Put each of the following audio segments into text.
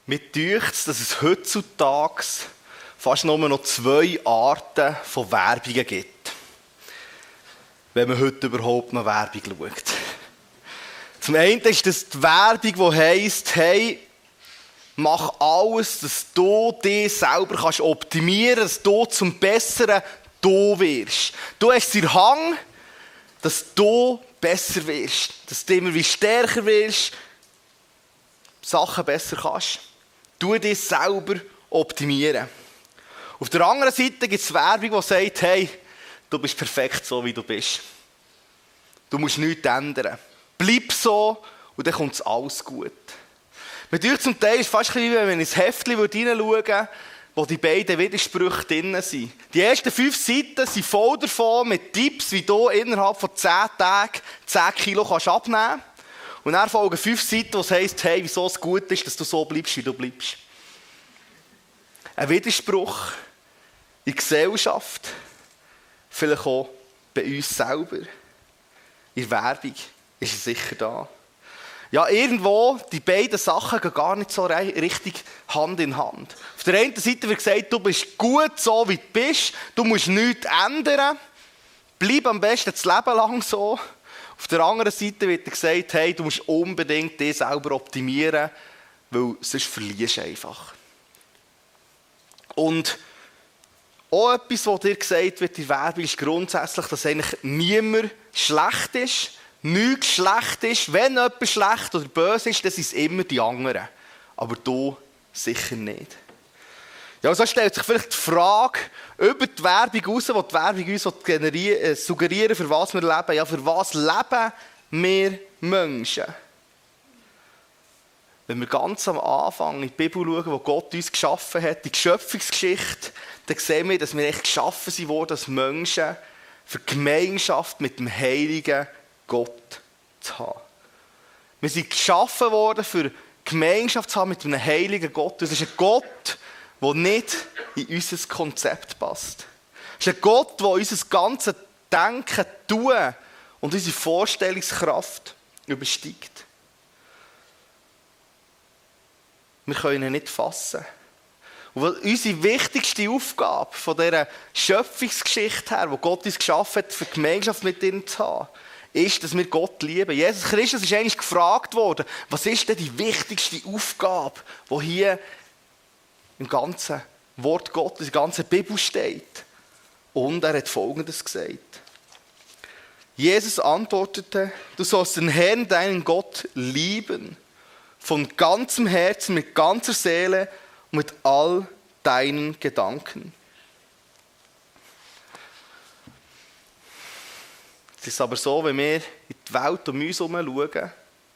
Mir dünkt, dass es heutzutage fast nur noch 2 Arten von Werbungen gibt. Wenn man heute überhaupt noch Werbung schaut. Zum einen ist das die Werbung, die heisst, hey, mach alles, dass du dich selber kannst optimieren kannst, dass du zum Besseren du wirst. Du hast den Hang, dass du besser wirst, dass du immer wie stärker wirst, Sachen besser kannst. Du dich selber optimieren. Auf der anderen Seite gibt es Werbung, die sagt, hey, du bist perfekt so, wie du bist. Du musst nichts ändern. Bleib so und dann kommt alles gut. Natürlich zum Teil ist es fast wie wenn man ins Heftchen hineinschauen würde, wo die beiden Widersprüche drin sind. Die ersten 5 Seiten sind voll davon mit Tipps, wie du innerhalb von 10 Tagen 10 Kilo abnehmen kannst. Und dann folgen 5 Seiten, wo es heisst, hey, wieso es gut ist, dass du so bleibst, wie du bleibst. Ein Widerspruch in der Gesellschaft, vielleicht auch bei uns selber, in der Werbung ist er sicher da. Ja, irgendwo, die beiden Sachen gehen gar nicht so richtig Hand in Hand. Auf der einen Seite wird gesagt, du bist gut so, wie du bist, du musst nichts ändern, bleib am besten das Leben lang so. Auf der anderen Seite wird gesagt, hey, du musst unbedingt dich selber optimieren, weil sonst verlierst du einfach. Und auch etwas, was dir gesagt wird in der Werbung, ist grundsätzlich, dass eigentlich niemand schlecht ist, nichts schlecht ist. Wenn jemand schlecht oder böse ist, dann sind es immer die anderen. Aber du sicher nicht. Ja, so stellt sich vielleicht die Frage über die Werbung raus, die die Werbung uns suggerieren, für was wir leben. Ja, für was leben wir Menschen? Wenn wir ganz am Anfang in die Bibel schauen, wo Gott uns geschaffen hat, die Schöpfungsgeschichte, dann sehen wir, dass wir echt geschaffen sind worden als Menschen für Gemeinschaft mit dem heiligen Gott zu haben. Wir sind geschaffen worden, für Gemeinschaft zu haben mit einem heiligen Gott. Das ist ein Gott, der nicht in unser Konzept passt. Es ist ein Gott, der unser ganzes Denken, Tun und unsere Vorstellungskraft übersteigt. Wir können ihn nicht fassen. Und unsere wichtigste Aufgabe von dieser Schöpfungsgeschichte her, wo Gott uns geschaffen hat, für Gemeinschaft mit ihm zu haben, ist, dass wir Gott lieben. Jesus Christus ist eigentlich gefragt worden, was ist denn die wichtigste Aufgabe, die hier im ganzen Wort Gottes, in der ganzen Bibel steht. Und er hat Folgendes gesagt. Jesus antwortete, du sollst den Herrn, deinen Gott, lieben, von ganzem Herzen, mit ganzer Seele und mit all deinen Gedanken. Es ist aber so, wenn wir in die Welt um uns herum schauen,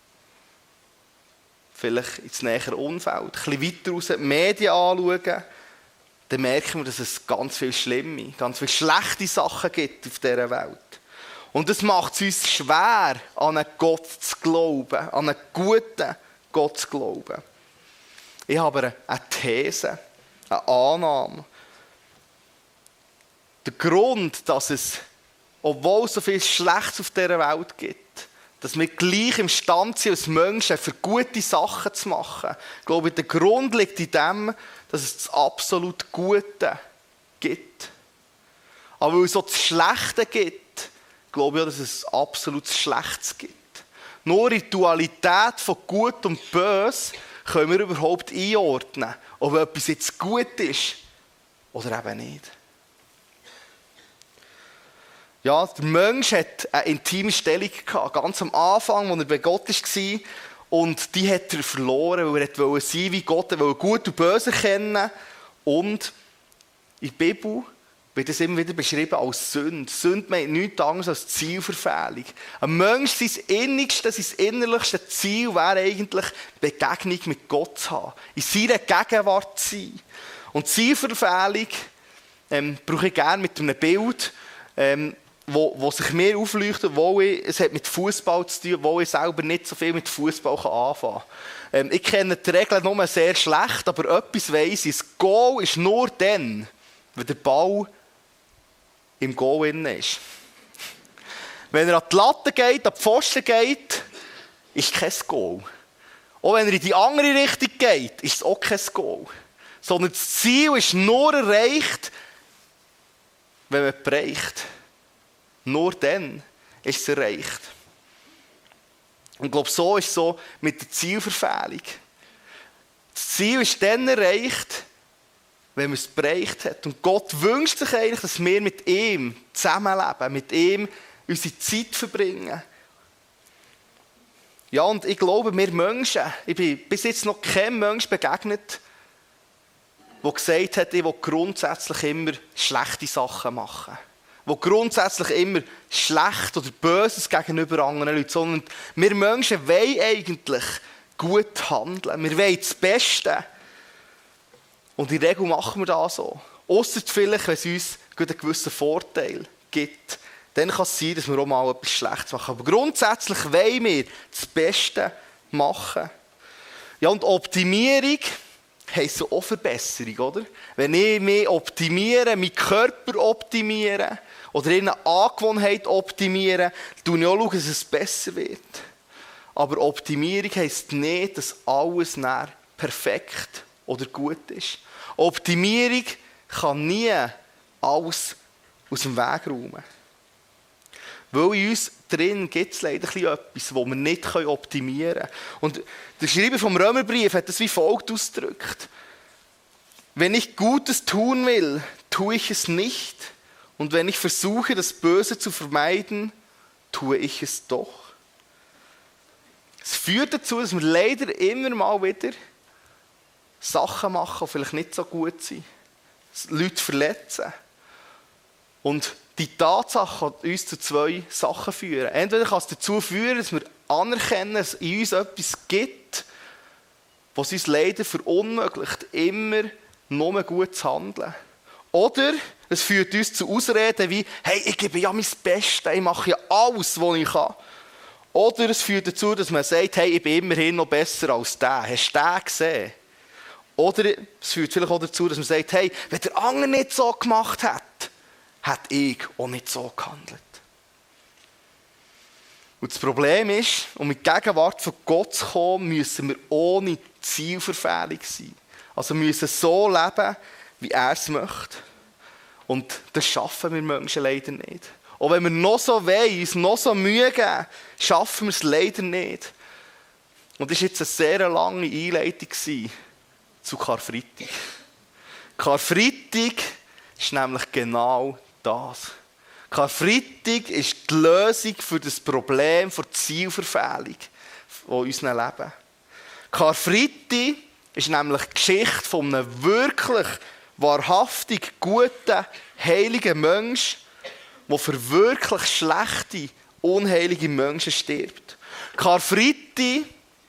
vielleicht ins nähere Umfeld, ein bisschen weiter raus, die Medien anschauen, dann merken wir, dass es ganz viele schlimme, ganz viele schlechte Sachen gibt auf dieser Welt. Und das macht es uns schwer, an einen Gott zu glauben, an einen guten Gott zu glauben. Ich habe eine These, eine Annahme. Der Grund, dass es, obwohl es so viel Schlechtes auf dieser Welt gibt, dass wir gleich imstande sind, als Menschen für gute Sachen zu machen. Ich glaube, der Grund liegt in dem, dass es das absolut Gute gibt. Aber weil es so das Schlechte gibt, glaube ich auch, dass es absolut Schlechtes gibt. Nur in der Dualität von Gut und Böse können wir überhaupt einordnen, ob etwas jetzt gut ist oder eben nicht. Ja, der Mensch hat eine intime Stellung gehabt, ganz am Anfang, als er bei Gott war. Und die hat er verloren, weil er wollte sein wie Gott, er wollte Gut und Böse kennen. Und in der Bibel wird es immer wieder beschrieben als Sünde. Sünde meint nichts anderes als Zielverfehlung. Ein Mensch, sein innigstes, sein innerlichstes Ziel wäre eigentlich, Begegnung mit Gott zu haben. In seiner Gegenwart zu sein. Und Zielverfehlung brauche ich gerne mit einem Bild, wo sich mir aufleuchtet, es hat mit Fußball zu tun, wo ich selber nicht so viel mit Fußball anfangen kann. Ich kenne die Regeln nur sehr schlecht, aber etwas weiss ich. Das Goal ist nur dann, wenn der Ball im Goal innen ist. Wenn er an die Latte geht, an die Pfosten geht, ist kein Goal. Auch wenn er in die andere Richtung geht, ist es auch kein Goal. Sondern das Ziel ist nur erreicht, wenn man bereicht. Nur dann ist es erreicht. Und ich glaube, so ist es so mit der Zielverfehlung. Das Ziel ist dann erreicht, wenn man es bereicht hat. Und Gott wünscht sich eigentlich, dass wir mit ihm zusammenleben, mit ihm unsere Zeit verbringen. Ja, und ich glaube, wir Menschen, ich bin bis jetzt noch kein Mensch begegnet, der gesagt hat, ich will grundsätzlich immer schlechte Sachen machen. Der grundsätzlich immer schlecht oder Böses gegenüber anderen Leuten, sondern wir Menschen wollen eigentlich gut handeln. Wir wollen das Beste. Und in der Regel machen wir das so. Ausser vielleicht, wenn es uns einen gewissen Vorteil gibt. Dann kann es sein, dass wir auch mal etwas Schlechtes machen. Aber grundsätzlich wollen wir das Beste machen. Ja, und Optimierung heisst so auch Verbesserung, oder? Wenn ich mich optimiere, meinen Körper optimiere oder eine Angewohnheit optimiere, dann schaue ich auch, dass es besser wird. Aber Optimierung heisst nicht, dass alles nachher perfekt oder gut ist. Optimierung kann nie alles aus dem Weg räumen. Weil in uns drin gibt es leider etwas, das wir nicht optimieren können. Und der Schreiber vom Römerbrief hat das wie folgt ausgedrückt. Wenn ich Gutes tun will, tue ich es nicht. Und wenn ich versuche, das Böse zu vermeiden, tue ich es doch. Es führt dazu, dass wir leider immer mal wieder Sachen machen, die vielleicht nicht so gut sind. Leute verletzen. Und die Tatsache kann uns zu zwei Sachen führen. Entweder kann es dazu führen, dass wir anerkennen, dass es in uns etwas gibt, was uns leider verunmöglicht, immer nur gut zu handeln. Oder es führt uns zu Ausreden wie, hey, ich gebe ja mein Bestes, ich mache ja alles, was ich kann. Oder es führt dazu, dass man sagt, hey, ich bin immerhin noch besser als der. Hast du den gesehen? Oder es führt vielleicht auch dazu, dass man sagt, hey, wenn der andere nicht so gemacht hat, hätte ich auch nicht so gehandelt. Und das Problem ist, um in die Gegenwart von Gott zu kommen, müssen wir ohne Zielverfehlung sein. Also wir müssen so leben, wie er es möchte. Und das schaffen wir Menschen leider nicht. Auch wenn wir noch so wollen, uns noch so Mühe geben, schaffen wir es leider nicht. Und das war jetzt eine sehr lange Einleitung zu Karfreitag. Karfreitag ist nämlich genau das. Karfreitag ist die Lösung für das Problem der Zielverfehlung in unserem Leben. Karfreitag ist nämlich die Geschichte von einem wirklich wahrhaftig guten, heiligen Menschen, der für wirklich schlechte, unheilige Menschen stirbt. Karfreitag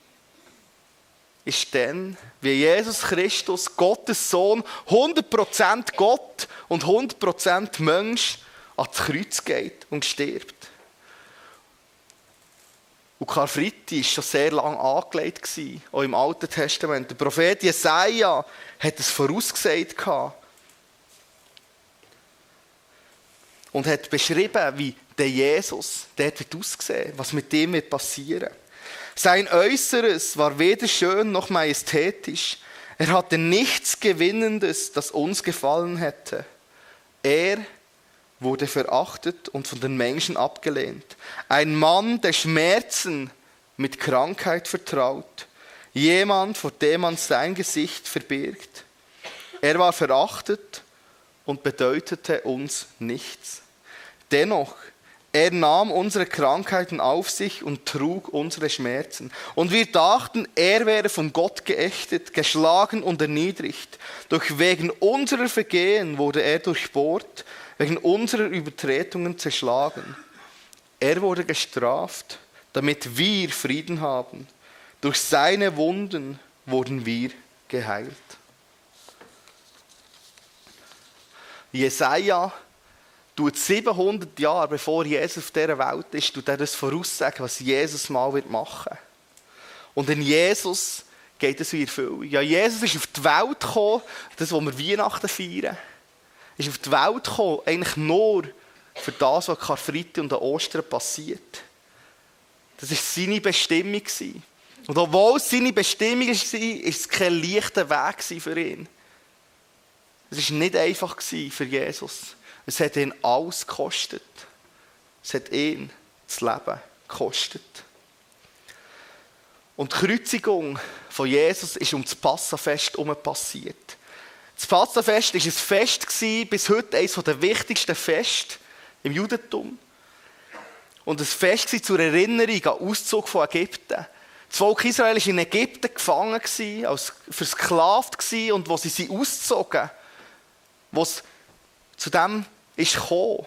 ist dann, wie Jesus Christus, Gottes Sohn, 100% Gott und 100% Mensch, ans Kreuz geht und stirbt. Und Karfreitag war schon sehr lange angelegt, auch im Alten Testament. Der Prophet Jesaja hat es vorausgesagt und hat beschrieben, wie der Jesus dort wird aussehen, was mit ihm wird passieren. Sein Äußeres war weder schön noch majestätisch. Er hatte nichts Gewinnendes, das uns gefallen hätte. Er wurde verachtet und von den Menschen abgelehnt. Ein Mann, der Schmerzen mit Krankheit vertraut. Jemand, vor dem man sein Gesicht verbirgt. Er war verachtet und bedeutete uns nichts. Dennoch, er nahm unsere Krankheiten auf sich und trug unsere Schmerzen. Und wir dachten, er wäre von Gott geächtet, geschlagen und erniedrigt. Doch wegen unserer Vergehen wurde er durchbohrt, wegen unserer Übertretungen zerschlagen. Er wurde gestraft, damit wir Frieden haben. Durch seine Wunden wurden wir geheilt. Jesaja tut 700 Jahre, bevor Jesus auf dieser Welt ist, tut er das voraussagen, was Jesus mal machen wird. Und in Jesus geht es in Erfüllung. Ja, Jesus ist auf die Welt gekommen, das, was wir Weihnachten feiern, ist auf die Welt gekommen, eigentlich nur für das, was Karfreitag und an Ostern passiert. Das war seine Bestimmung. Und obwohl es seine Bestimmung war, war es kein leichter Weg für ihn. Es war nicht einfach für Jesus. Es hat ihn alles gekostet. Es hat ihn das Leben gekostet. Und die Kreuzigung von Jesus ist um das Passafest herum passiert. Das Passafest war ein Fest, bis heute eines der wichtigsten Feste im Judentum. Und ein Fest zur Erinnerung an den Auszug von Ägypten. Das Volk Israel war in Ägypten gefangen, versklavt, und wo sie ausgezogen, wo es zu dem ist gekommen,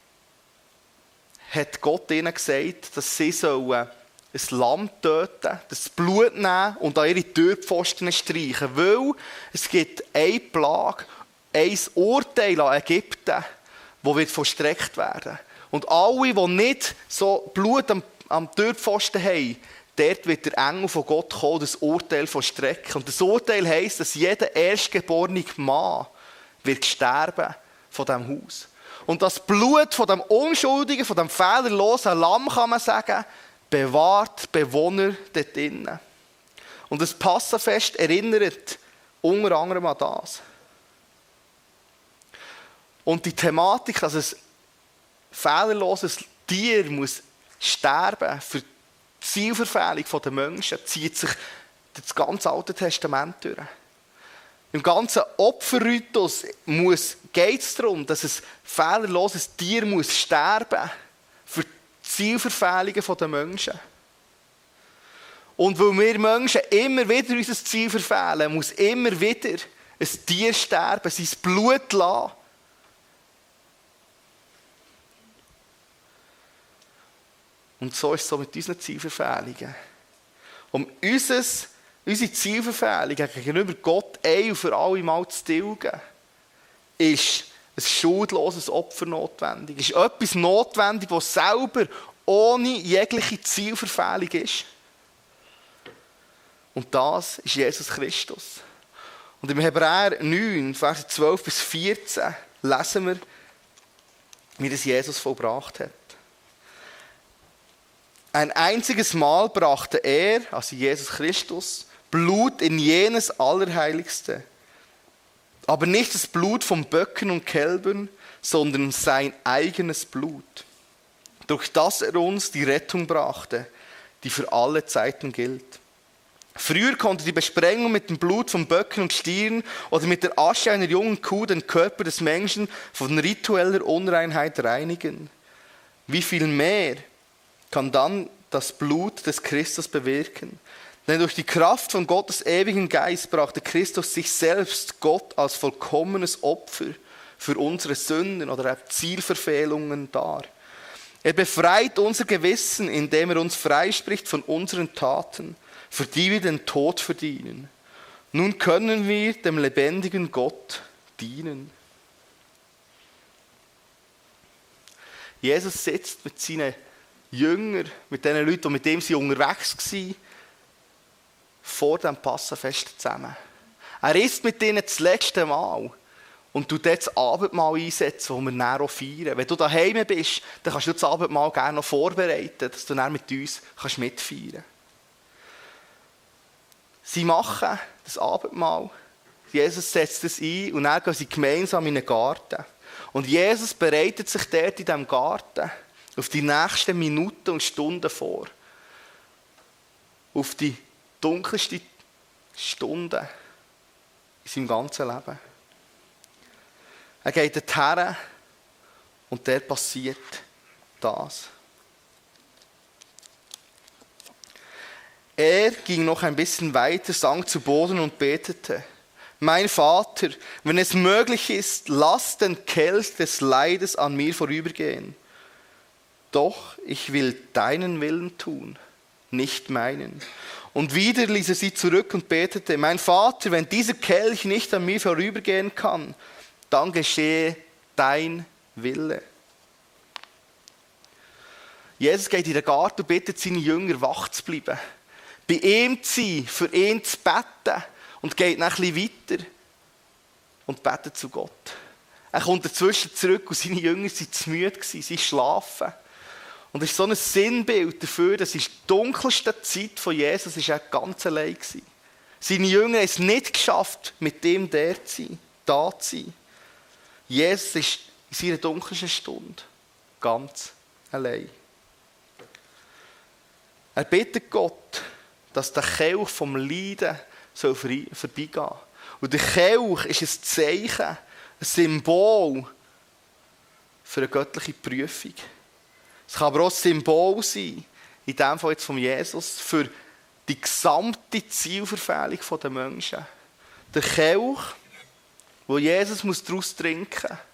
hat Gott ihnen gesagt, dass sie ein Lamm töten, das Blut nehmen und an ihre Türpfosten streichen. Weil es gibt eine Plage, ein Urteil an Ägypten, das vollstreckt werden. Und alle, die nicht so Blut am Türpfosten haben, dort wird der Engel von Gott kommen, das Urteil vollstrecken. Und das Urteil heisst, dass jeder erstgeborene Mann wird sterben von diesem Haus. Und das Blut von dem unschuldigen, von dem fehlerlosen Lamm, kann man sagen, bewahrt die Bewohner dort drinnen. Und das Passafest erinnert unter anderem an das. Und die Thematik, dass ein fehlerloses Tier muss sterben für die Zielverfehlung der Menschen, zieht sich das ganze Alte Testament durch. Im ganzen Opferritus geht es darum, dass ein fehlerloses Tier muss sterben für die Zielverfehlungen der Menschen. Und weil wir Menschen immer wieder unser Ziel verfehlen, muss immer wieder ein Tier sterben, sein Blut lassen. Und so ist es so mit unseren Zielverfehlungen. Um unsere Zielverfehlungen gegenüber Gott ein und für alle Mal zu tilgen, ist ein schuldloses Opfer notwendig. Ist etwas notwendig, das selber ohne jegliche Zielverfehlung ist. Und das ist Jesus Christus. Und im Hebräer 9, Verse 12 bis 14 lesen wir, wie das Jesus vollbracht hat. Ein einziges Mal brachte er, also Jesus Christus, Blut in jenes Allerheiligste. Aber nicht das Blut von Böcken und Kälbern, sondern sein eigenes Blut, durch das er uns die Rettung brachte, die für alle Zeiten gilt. Früher konnte die Besprengung mit dem Blut von Böcken und Stieren oder mit der Asche einer jungen Kuh den Körper des Menschen von ritueller Unreinheit reinigen. Wie viel mehr kann dann das Blut des Christus bewirken? Denn durch die Kraft von Gottes ewigen Geist brachte Christus sich selbst, Gott, als vollkommenes Opfer für unsere Sünden oder Zielverfehlungen dar. Er befreit unser Gewissen, indem er uns freispricht von unseren Taten, für die wir den Tod verdienen. Nun können wir dem lebendigen Gott dienen. Jesus sitzt mit seinen Jüngern, mit den Leuten, die mit ihm unterwegs waren, vor dem Passafest zusammen. Er isst mit ihnen das letzte Mal und du dort das Abendmahl einsetzen, das wir dann auch feiern. Wenn du daheim bist, dann kannst du das Abendmahl gerne noch vorbereiten, dass du dann mit uns mitfeiern kannst. Sie machen das Abendmahl, Jesus setzt es ein und dann gehen sie gemeinsam in den Garten. Und Jesus bereitet sich dort in diesem Garten auf die nächsten Minuten und Stunden vor. Auf die dunkelste Stunde in seinem ganzen Leben. Er geht dorthin und dort passiert das. Er ging noch ein bisschen weiter, sank zu Boden und betete: Mein Vater, wenn es möglich ist, lass den Kelch des Leides an mir vorübergehen. Doch ich will deinen Willen tun, nicht meinen. Und wieder ließ er sie zurück und betete: Mein Vater, wenn dieser Kelch nicht an mir vorübergehen kann, dann geschehe dein Wille. Jesus geht in den Garten und bittet seine Jünger, wach zu bleiben, bei ihm zu sein, für ihn zu beten, und geht dann ein bisschen weiter und betet zu Gott. Er kommt dazwischen zurück und seine Jünger waren zu müde, sie schlafen. Und es ist so ein Sinnbild dafür, dass in der dunkelsten Zeit von Jesus ist er ganz allein gewesen. Seine Jünger haben es nicht geschafft, mit ihm da zu sein. Jesus ist in seiner dunkelsten Stunde ganz allein. Er bittet Gott, dass der Kelch vom Leiden vorbeigehen soll. Und der Kelch ist ein Zeichen, ein Symbol für eine göttliche Prüfung. Es kann aber auch ein Symbol sein, in dem Fall jetzt von Jesus, für die gesamte Zielverfehlung der Menschen. Der Kelch, wo Jesus daraus trinken muss,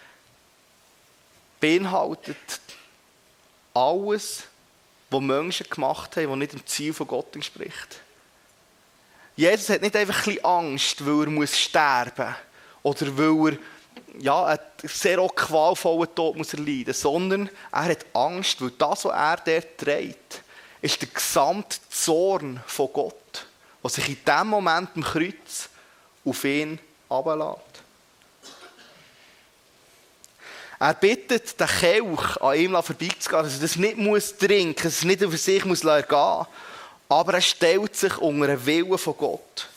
beinhaltet alles, was Menschen gemacht haben, was nicht dem Ziel von Gott entspricht. Jesus hat nicht einfach ein bisschen Angst, weil er sterben muss oder weil er einen sehr auch qualvollen Tod erleiden muss, sondern er hat Angst, weil das, was er dort trägt, ist der gesamte Zorn von Gott, der sich in diesem Moment am Kreuz auf ihn herablässt. Er bittet den Kelch, an ihm vorbeizugehen, dass er das nicht trinken muss, dass er es nicht über sich ergehen muss. Aber er stellt sich unter den Willen von Gott.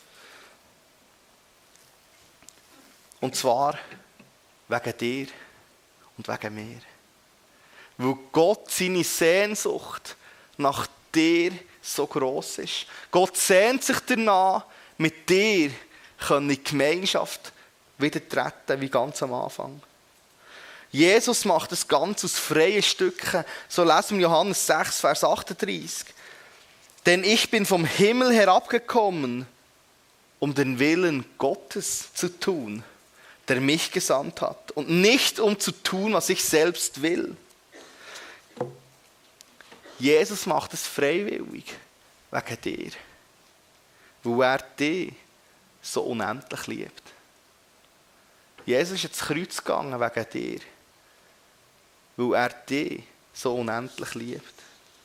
Und zwar wegen dir und wegen mir. Weil Gott seine Sehnsucht nach dir so gross ist. Gott sehnt sich danach, mit dir in die Gemeinschaft wieder treten, wie ganz am Anfang. Jesus macht das Ganze aus freien Stücken. So lesen wir Johannes 6, Vers 38. Denn ich bin vom Himmel herabgekommen, um den Willen Gottes zu tun, der mich gesandt hat. Und nicht um zu tun, was ich selbst will. Jesus macht es freiwillig, wegen dir. Weil er dich so unendlich liebt. Jesus ist ins Kreuz gegangen wegen dir. Weil er dich so unendlich liebt.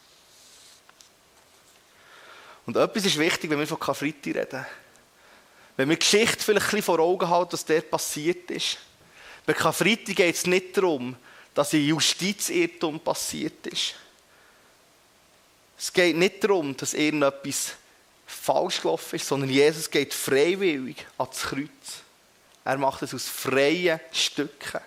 Und etwas ist wichtig, wenn wir von Karfreitag reden. Wenn wir die Geschichte vielleicht ein bisschen vor Augen halten, was dort passiert ist. Bei Karfreitag geht es nicht darum, dass ein Justizirrtum passiert ist. Es geht nicht darum, dass irgendetwas falsch gelaufen ist, sondern Jesus geht freiwillig ans Kreuz. Er macht es aus freien Stücken.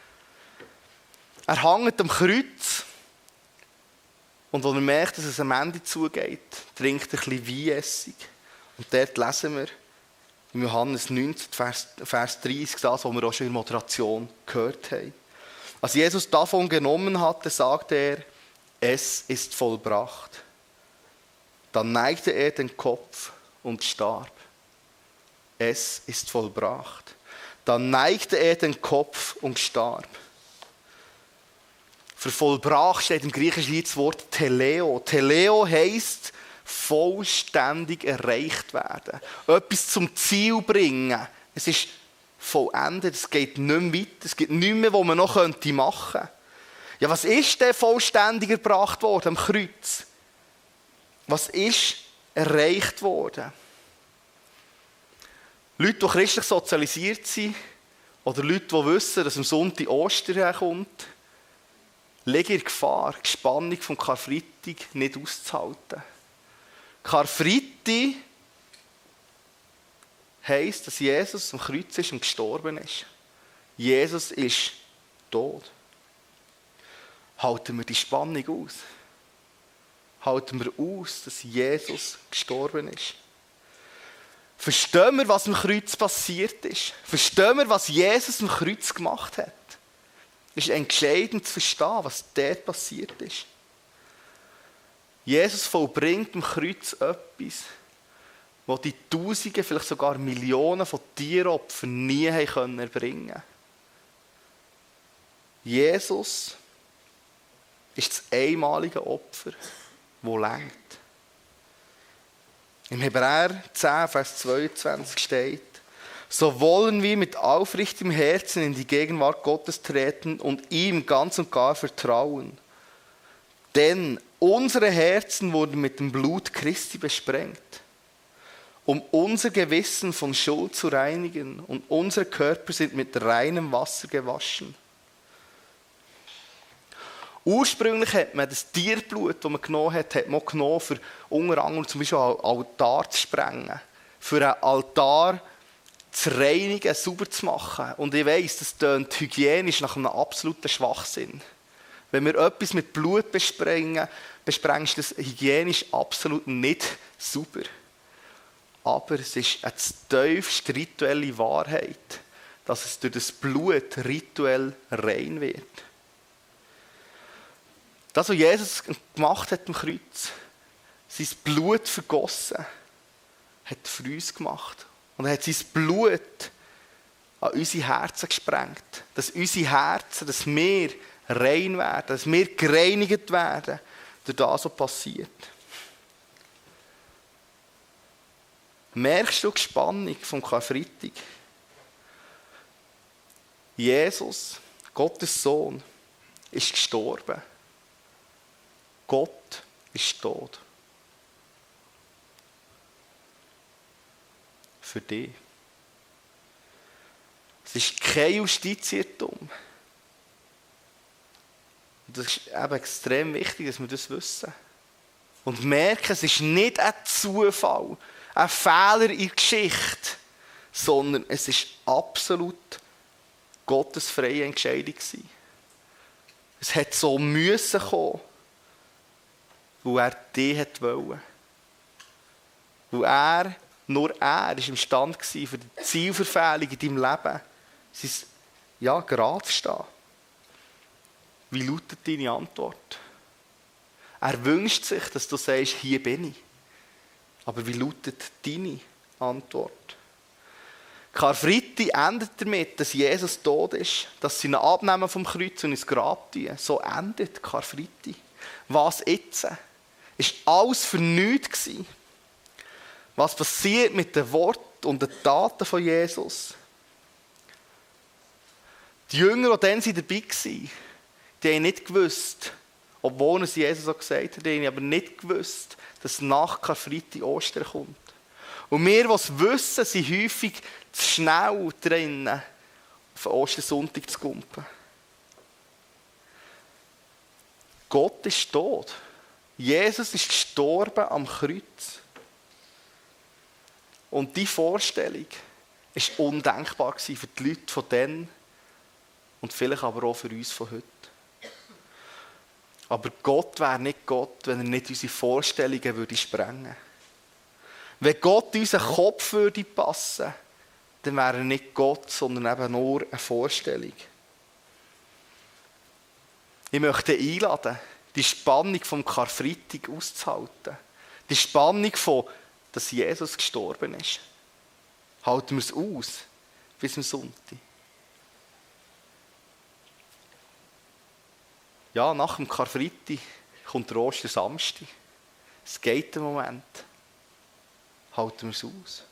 Er hängt am Kreuz und als er merkt, dass es am Ende zugeht, trinkt er ein bisschen Weinessig. Und dort lesen wir in Johannes 19, Vers 30, das, was wir auch schon in der Moderation gehört haben. Als Jesus davon genommen hatte, sagte er, es ist vollbracht. Dann neigte er den Kopf und starb. Es ist vollbracht. Dann neigte er den Kopf und starb. Für vollbracht steht im Griechischen das Wort Teleo. Teleo heisst vollständig erreicht werden. Etwas zum Ziel bringen. Es ist vollendet, es geht nicht mehr weiter. Es gibt nichts mehr, was man noch machen könnte. Ja, was ist denn vollständig erbracht worden am Kreuz? Was ist erreicht worden? Leute, die christlich sozialisiert sind, oder Leute, die wissen, dass am Sonntag Ostern kommt, liegen in Gefahr, die Spannung vom Karfreitag nicht auszuhalten. Karfreitag heisst, dass Jesus am Kreuz ist und gestorben ist. Jesus ist tot. Halten wir die Spannung aus? Halten wir aus, dass Jesus gestorben ist? Verstehen wir, was am Kreuz passiert ist? Verstehen wir, was Jesus am Kreuz gemacht hat? Es ist entscheidend zu verstehen, was dort passiert ist. Jesus vollbringt am Kreuz etwas, was die Tausende, vielleicht sogar Millionen von Tieropfern nie erbringen können. Jesus ist das einmalige Opfer, das reicht. Im Hebräer 10, Vers 22 steht, so wollen wir mit aufrichtigem Herzen in die Gegenwart Gottes treten und ihm ganz und gar vertrauen. Denn unsere Herzen wurden mit dem Blut Christi besprengt, um unser Gewissen von Schuld zu reinigen, und unsere Körper sind mit reinem Wasser gewaschen. Ursprünglich hat man das Tierblut, das man genommen hat man genommen, für unter anderem zum Beispiel einen Altar zu sprengen. Für einen Altar zu reinigen, sauber zu machen. Und ich weiss, das tönt hygienisch nach einem absoluten Schwachsinn. Wenn wir etwas mit Blut besprengen, ist das hygienisch absolut nicht sauber. Aber es ist eine tiefst rituelle Wahrheit, dass es durch das Blut rituell rein wird. Das, was Jesus gemacht hat am Kreuz, sein Blut vergossen, hat für uns gemacht. Und er hat sein Blut an unsere Herzen gesprengt. Dass unsere Herzen, dass wir rein werden, dass wir gereinigt werden durch das, was passiert. Merkst du die Spannung vom Karfreitag? Jesus, Gottes Sohn, ist gestorben. Gott ist tot. Für dich. Es ist kein Justizirrtum. Und das ist eben extrem wichtig, dass wir das wissen. Und merken, es ist nicht ein Zufall, ein Fehler in der Geschichte, sondern es ist absolut Gottes freie Entscheidung gewesen. Es hat so müssen kommen, weil er dich wollte. Weil nur er ist imstande gewesen, für die Zielverfehlung in deinem Leben sein gerade zu stehen. Wie lautet deine Antwort? Er wünscht sich, dass du sagst, hier bin ich. Aber wie lautet deine Antwort? Karfreitag endet damit, dass Jesus tot ist, dass sie ihn abnehmen vom Kreuz und ins Grab tun. So endet Karfreitag. Was jetzt? Ist alles für nichts gewesen. Was passiert mit den Worten und den Taten von Jesus? Die Jünger, die dann dabei waren, die haben nicht gewusst, obwohl es Jesus auch gesagt hat, die haben aber nicht gewusst, dass nach Karfreitag Ostern kommt. Und wir, die es wissen, sind häufig zu schnell drin, auf Ostersonntag zu kumpen. Gott ist tot. Jesus ist gestorben am Kreuz. Und diese Vorstellung war undenkbar für die Leute von dann und vielleicht aber auch für uns von heute. Aber Gott wäre nicht Gott, wenn er nicht unsere Vorstellungen würde sprengen. Wenn Gott in unseren Kopf würde passen, dann wäre er nicht Gott, sondern eben nur eine Vorstellung. Ich möchte einladen, die Spannung vom Karfreitag auszuhalten. Die Spannung von, dass Jesus gestorben ist. Halten wir es aus bis zum Sonntag. Ja, nach dem Karfreitag kommt der Ostersamstag. Es geht einen Moment. Halten wir es aus.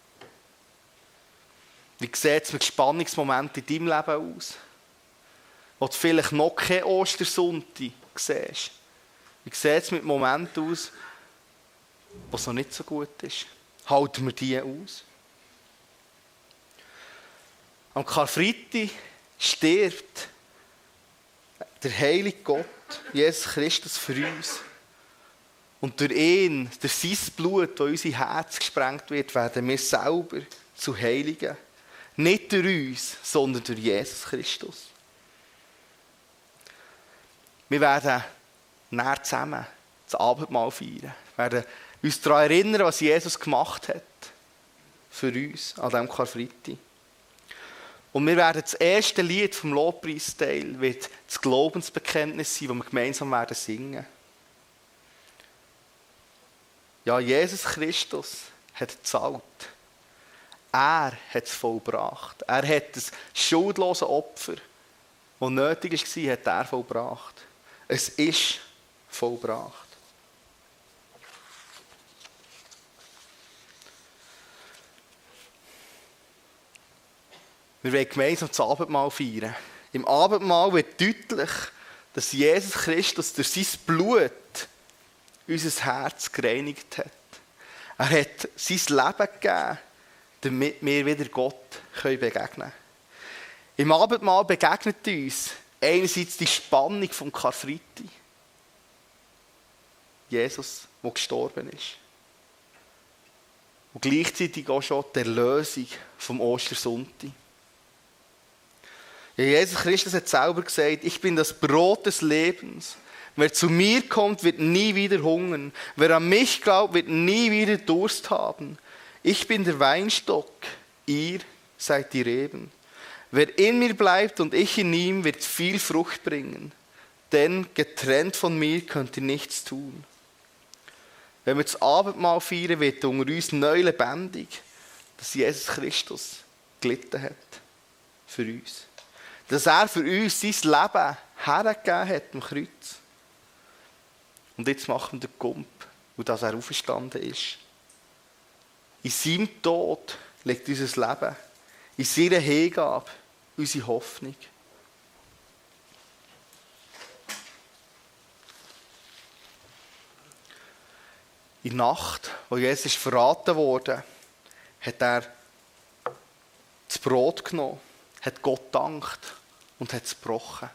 Wie sieht es mit Spannungsmomenten in deinem Leben aus? Wo du vielleicht noch keinen Ostersonntag siehst. Wie sieht es mit Momenten aus, wo es noch nicht so gut ist? Halten wir die aus? Am Karfreitag stirbt der heilige Gott, Jesus Christus, für uns. Und durch ihn, durch sein Blut, das in unser Herz gesprengt wird, werden wir selber zu Heiligen. Nicht durch uns, sondern durch Jesus Christus. Wir werden näher zusammen das Abendmahl feiern. Wir werden uns daran erinnern, was Jesus gemacht hat für uns an diesem Karfreitag. Und wir werden das erste Lied vom Lobpreisteil wird das Glaubensbekenntnis sein, das wir gemeinsam werden singen. Ja, Jesus Christus hat gezahlt. Er hat es vollbracht. Er hat das schuldlose Opfer, das nötig war, hat er vollbracht. Es ist vollbracht. Wir wollen gemeinsam das Abendmahl feiern. Im Abendmahl wird deutlich, dass Jesus Christus durch sein Blut unser Herz gereinigt hat. Er hat sein Leben gegeben, damit wir wieder Gott begegnen können. Im Abendmahl begegnet uns einerseits die Spannung vom Karfreitag. Jesus, der gestorben ist. Und gleichzeitig auch schon die Erlösung vom Ostersonntag. Ja, Jesus Christus hat selber gesagt, ich bin das Brot des Lebens. Wer zu mir kommt, wird nie wieder hungern. Wer an mich glaubt, wird nie wieder Durst haben. Ich bin der Weinstock, ihr seid die Reben. Wer in mir bleibt und ich in ihm, wird viel Frucht bringen. Denn getrennt von mir könnt ihr nichts tun. Wenn wir das Abendmahl feiern, wird unter uns neu lebendig, dass Jesus Christus gelitten hat für uns. Dass er für uns sein Leben hergegeben hat am Kreuz. Und jetzt machen wir den Gump, und dass er auferstanden ist. In seinem Tod liegt unser Leben, in seiner Hingabe unsere Hoffnung. In der Nacht, wo Jesus verraten wurde, hat er das Brot genommen, hat Gott gedankt und hat es gebrochen.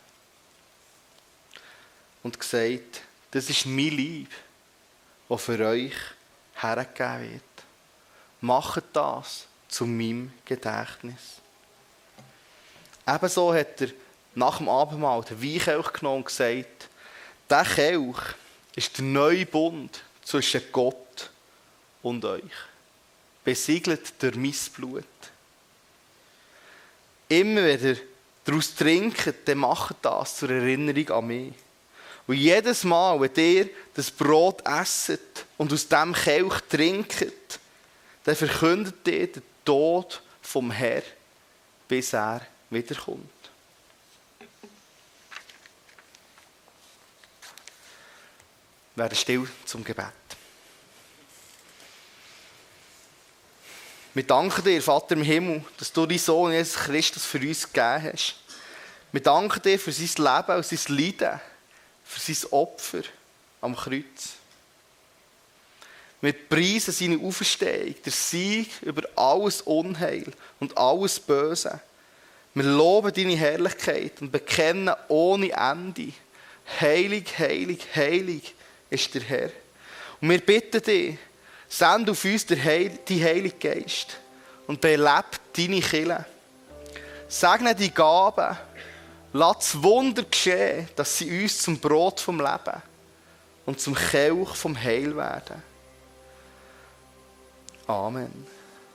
Und gesagt, das ist mein Leib, das für euch hergegeben wird. Macht das zu meinem Gedächtnis. Ebenso hat er nach dem Abendmahl den Weinkelch genommen und gesagt, dieser Kelch ist der neue Bund zwischen Gott und euch. Besiegelt durch mein Blut. Immer wenn ihr daraus trinkt, dann macht das zur Erinnerung an mich. Und jedes Mal, wenn ihr das Brot esset und aus dem Kelch trinkt, dann verkündet ihr den Tod vom Herrn, bis er wiederkommt. Wir werden still zum Gebet. Wir danken dir, Vater im Himmel, dass du deinen Sohn Jesus Christus für uns gegeben hast. Wir danken dir für sein Leben und sein Leiden, für sein Opfer am Kreuz. Wir preisen seine Auferstehung, der Sieg über alles Unheil und alles Böse. Wir loben deine Herrlichkeit und bekennen ohne Ende, heilig, heilig, heilig ist der Herr. Und wir bitten dich, send auf uns den Heiligen Geist und belebt deine Kirche. Segne die Gaben, lass das Wunder geschehen, dass sie uns zum Brot vom Leben und zum Kelch vom Heil werden. Amen.